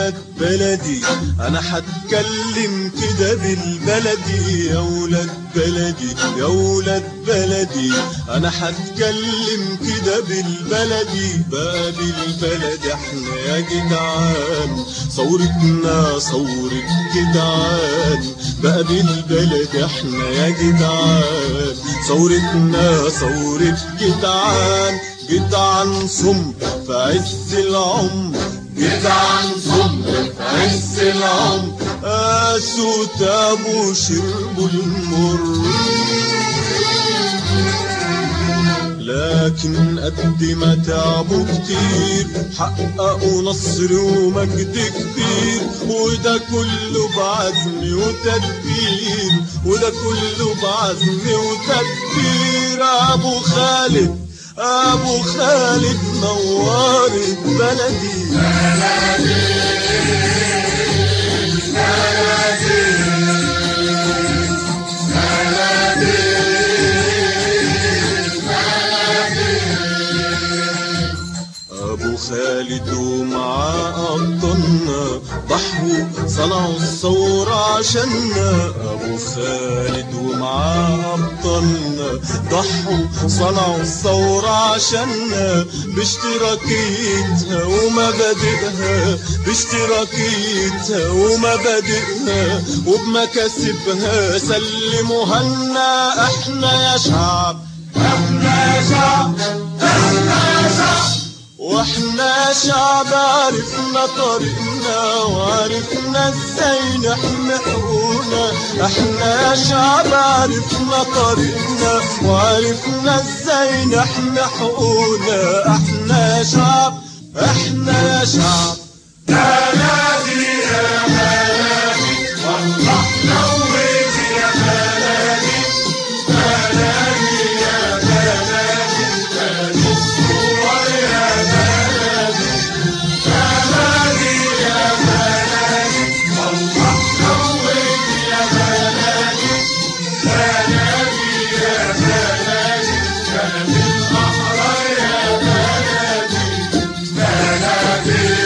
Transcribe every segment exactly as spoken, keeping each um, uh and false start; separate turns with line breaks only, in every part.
ولاد بلدي انا هتكلم كده بالبلدي، يا ولاد بلدي يا ولاد بلدي انا هتكلم كده بالبلدي. بقى بالبلد احنا يا جدعان ثورتنا ثورة جدعان، بقى بالبلد احنا يا جدعان ثورتنا ثورة جدعان. جدعان صم في عز العمر، جدعان صم في عز العمر، قاسوا تابوا شربوا المر. لكن قد ما تعبوا كتير حققوا نصر ومجد كبير، وده كله بعزم وتدبير، وده كله بعزم وتدبير. ابو خالد ابو خالد نور بلدي بلدي ابو خالد ومعاه ابطالنا ضحوا صنعوا الثورة عشاننا. ابو خالد ومعاه ابطالنا ضحوا صنعوا الثورة عشاننا، باشتراكيتها ومبادئها، باشتراكيتها ومبادئها وبمكاسبها سلموها لنا. احنا يا شعب احنا يا شعب احنا يا شعب، واحنا شعب عرفنا طريقنا وعرفنا ازاي نحمي حقوقنا. احنا شعب عرفنا طريقنا وعرفنا ازاي نحمي حقوقنا. احنا شعب احنا شعب بلدي يا بلدي والله نورت يا بلدي بلدي يا بلدي بلدي الصور يا بلدي بلدي يا بلدي والله نورت يا بلدي بلدي يا بلدي بلدي الأحرار يا بلدي بلدي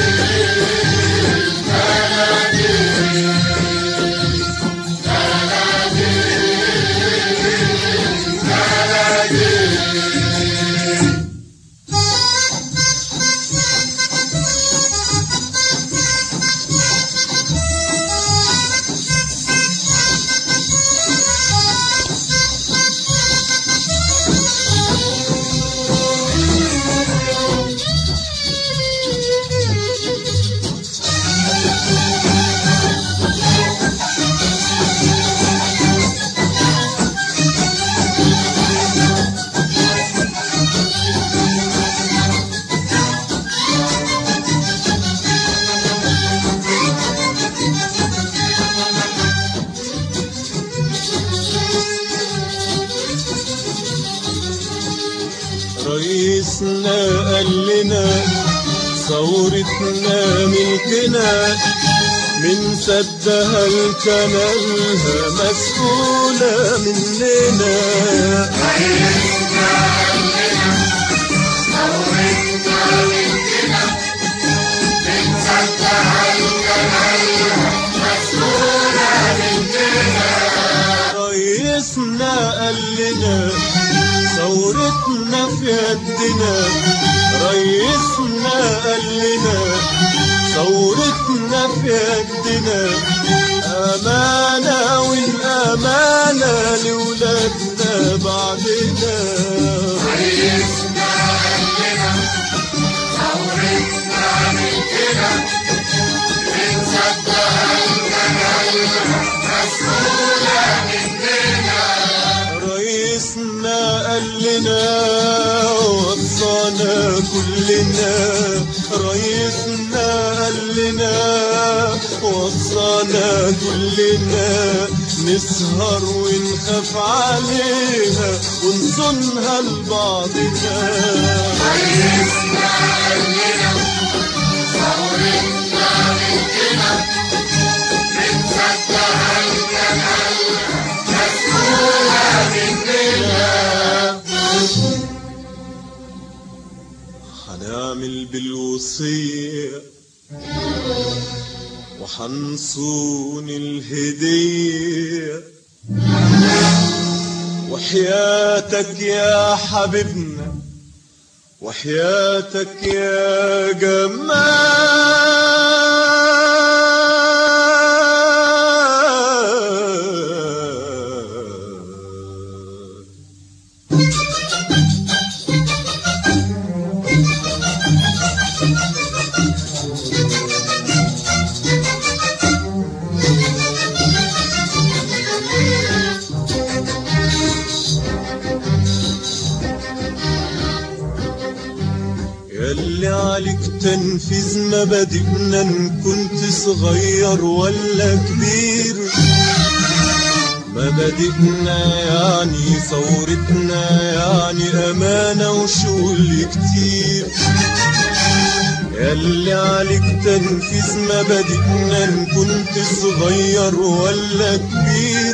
رئيسنا قال لنا ثورتنا ملكنا، من سدها لكنالها مسؤولة مننا. رئيسنا قال لنا ثورتنا ملكنا، من سدها لكنالها مسؤولة مننا. رئيسنا قال لنا ثورتنا في يدنا، رئيسنا قال لنا ثورتنا في يدنا. أمانة والأمانة لولادنا بعدنا. رئيسنا قال لنا ثورتنا ملكنا، من سدها لكنالها مسؤولة مننا. رئيسنا قال لنا وصانا كلنا، رئيسنا قال لنا وصانا كلنا، نسهر ونخاف عليها ونصونها لبعضنا. رئيسنا قال لنا ثورتنا ملكنا، من سدها لكنالها مسؤولة مننا. هنعمل بالوصية وحنصون الهدية وحياتك يا حبيبنا وحياتك يا جمال. ياللي عليك تنفيذ مبادئنا إن كنت صغير ولا كبير. مبادئنا يعني ثورتنا يعني أمانة وشغل كتير. ياللي عليك تنفيذ مبادئنا إن كنت صغير ولا كبير.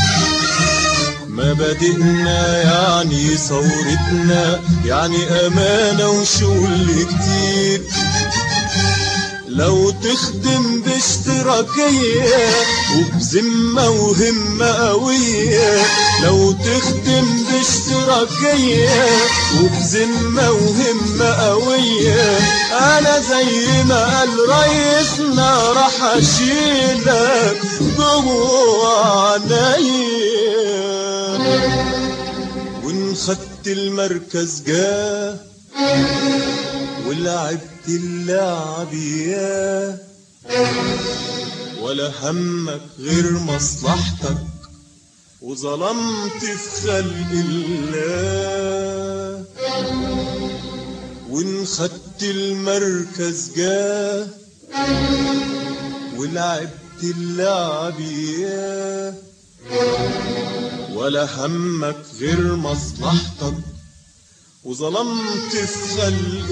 مبادئنا يعني ثورتنا يعني أمانة وشغل كتير. لو تخدم باشتراكية وبذمة وهمة قوية. لو تخدم باشتراكية وبذمة وهمة قوية. أنا زي ما قال ريسنا راح أشيلك جوا عينيا. وإن خدت المركز جاه ولعبت اللعب ياه ولا همك غير مصلحتك وظلمت في خلق الله. وإن خدت المركز جاه ولعبت اللعب ياه ولا همك غير مصلحتك وظلمت في خلق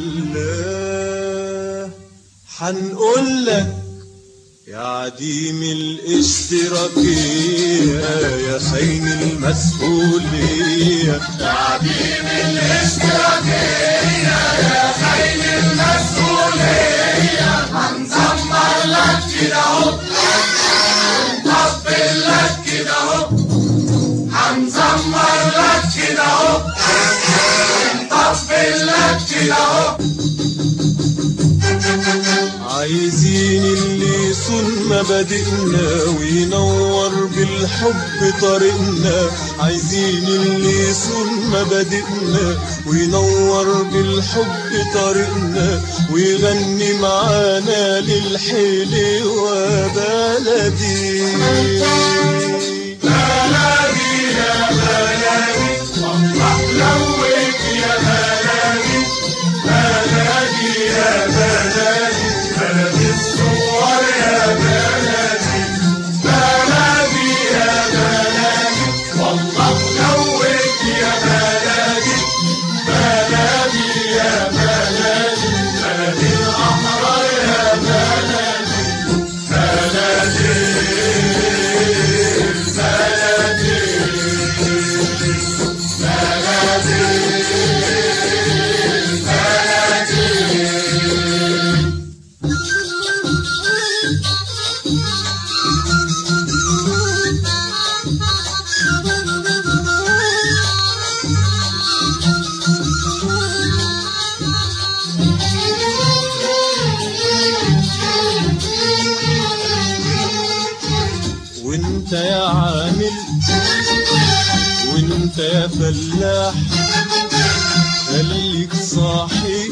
الله. حنقولك يا عديم الاشتراكية يا خاين المسؤولية.
يا عديم الاشتراكية يا خاين المسؤولية. هنزمر لك كده اهو نطبل لك كده اهو. هنزمر لك كده اهو نطبل لك كده اهو.
عايزين اللي يصون مبادئنا وينور بالحب طريقنا. عايزين اللي يصون مبادئنا وينور بالحب طريقنا ويغني معانا للحلوة بلدي.
بلدي يا بلدي والله لوك يا بلدي. بلدي يا بلدي بلدي الصور يا بلدي. بلدي يا بلدي والله لوك يا بلدي. بلدي يا بلدي بلدي الأحرار يا بلدي. بلدي
وانت يا عامل وانت يا فلاح خليك صاحي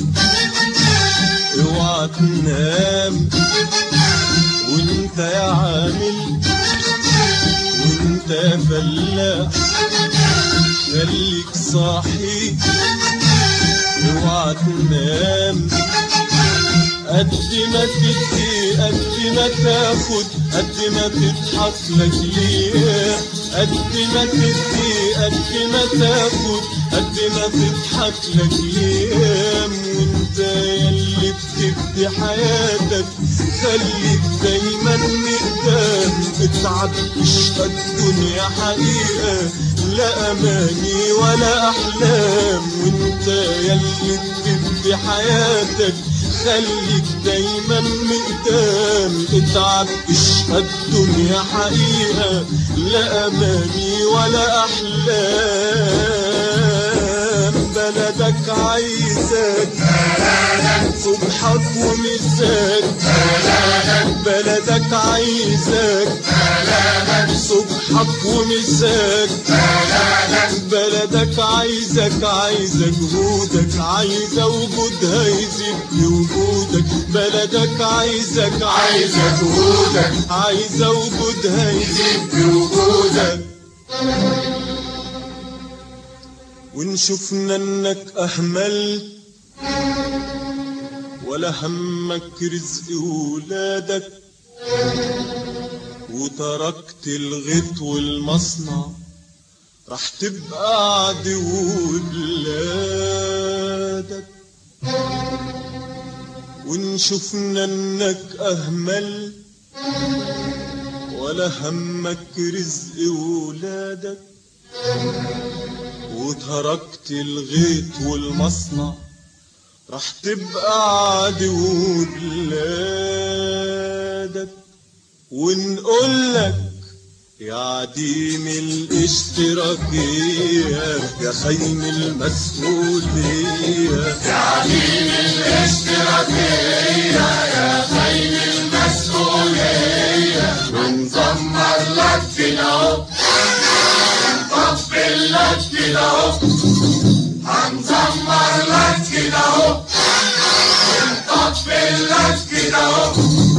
اوعى تنام. وانت يا عامل وانت يا فلاح خليك صاحي اوعى تنام. قد ما تدي قد ما تاخد قد ما تضحك لك ليه. قد ما تدي قد ما تاخد قد ما تضحك لك ليه. وانت ياللي بتبدي حياتك خليك دايما مقدام. اتعب اشقى الدنيا حقيقة لا اماني ولا احلام. وانت ياللي بتبدي حياتك خليك دايما مقدام، اتعب اشهد الدنيا حقيقة، لا أماني ولا أحلام. بلدك عايزك صبحك ومساك، بلدك عايزك صبحك ومساك، بلدك عايزك عايزة جهودك، عايزة وجودها يزيد بوجودك. بلدك عايزك عايزة جهودك، عايزة وجودها يزيد بوجودك. وإن شفنا إنك أهملت ولا همك رزق ولادك، وتركت الغيط والمصنع، راح تبقى عدو بلادك. وإن شفنا إنك أهملت ولا همك رزق ولادك، وتركت الغيط والمصنع، راح تبقى عدو بلادك. ونقولك يا عديم الاشتراكية، يا خاين المسؤولية،
يا عديم الاشتراكية، يا خاين المسؤولية. ونزمر لك كده اهو، نطبل لك كده اهو، هنزمر لك كده اهو، ونطبل لك كده اهو.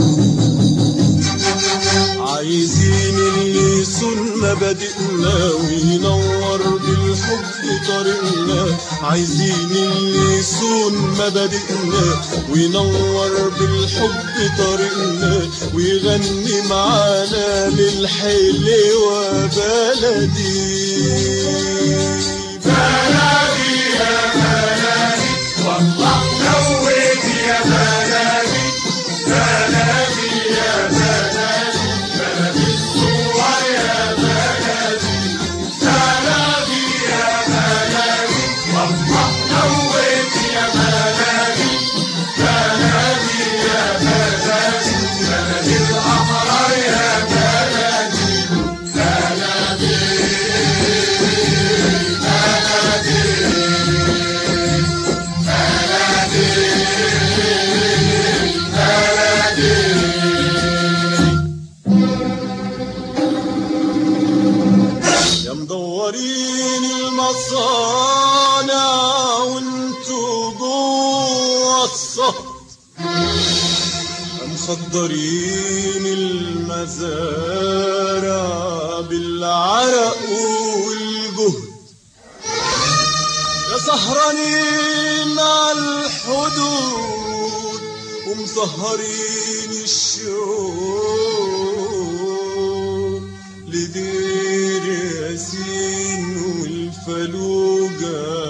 عايزين اللي يصون مبادئنا وينور بالحب طريقنا، عايزين اللي يصون مبادئنا وينور بالحب طريقنا، ويغني معانا للحلوة بلدي.
بلدي يا بلدي والله نويت يا بلدي، بلدي يا بلدي، بلدي الصور يا بلدي، بلدي يا بلدي والله نويت يا بلدي، بلدي يا بلدي، بلدي الأحرار يا بلدي، بلدي
مدورين المصانع وانتو جوا الصهد، مخدرين المزارع بالعرق والجهد، يا سهرانين على الحدود ومسهرين الشوق لدير ياسين والفلوجة،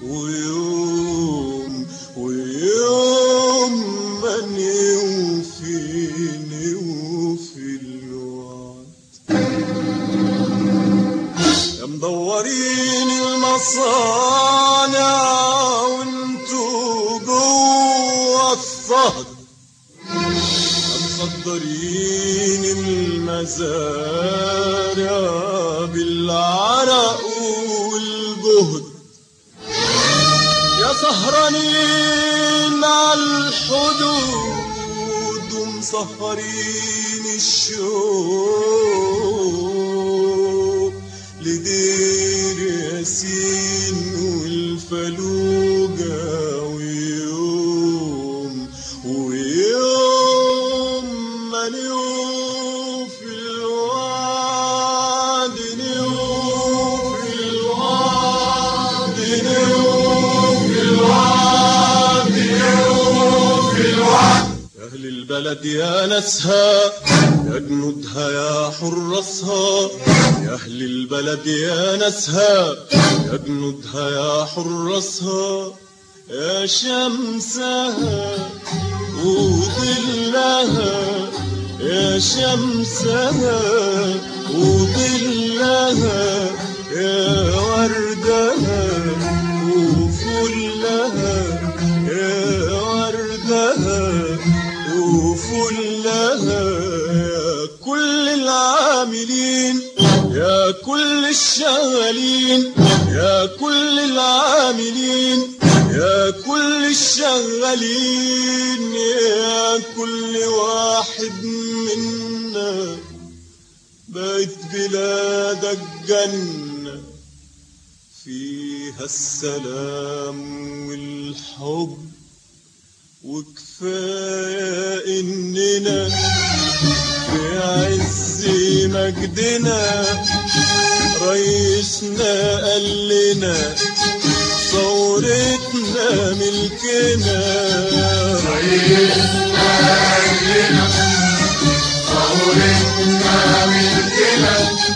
ويوم ويوم من يوفيني وفي الوعد. يا مدورين المصانع وانتو جوا الصهد، مخدرين المزارع بالعرق والجهد، يا سهرانين على الحدود ومسهرين الشوق لدير ياسين والفلوجة، ويوم ويوم ما نوفي الوعد، نوفي الوعد، نوفي الوعد، نوفي الوعد. يا أهل البلد يا ناسها، يا جنودها يا حراسها، يا أهل البلد يا ناسها، يا جنودها يا حراسها، يا شمسها وظلها، يا شمسها وظلها، يا وردها وفلها، يا وردها العاملين يا كل الشغالين يا كل العاملين يا كل الشغالين يا كل واحد منا بقت بلادك جنة فيها السلام والحب وكفاية إننا في عز مجدنا رئيسنا قال لنا ثورتنا ملكنا
رئيسنا قال لنا ثورتنا ملكنا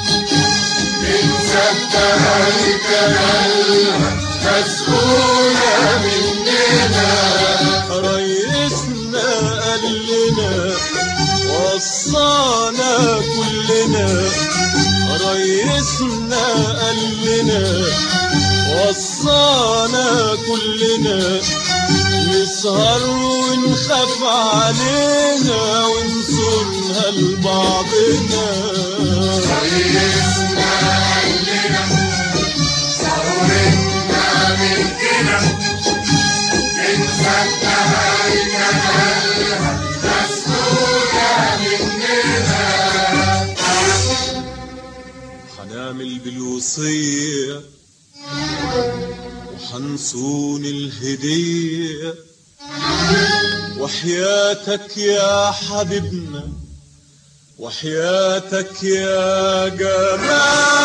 ننسبها لكلامها مسؤولة مننا
رئيسنا قال لنا وصانا كلنا رئيسنا قال لنا وصانا كلنا نسهر ونخاف علينا ونصونها لبعضنا
رئيسنا قال لنا ثورتنا ملكنا ننسبها لكلامها مسؤولة مننا
حنعمل بالوصية وحنصون الهدية وحياتك يا حبيبنا وحياتك يا جمال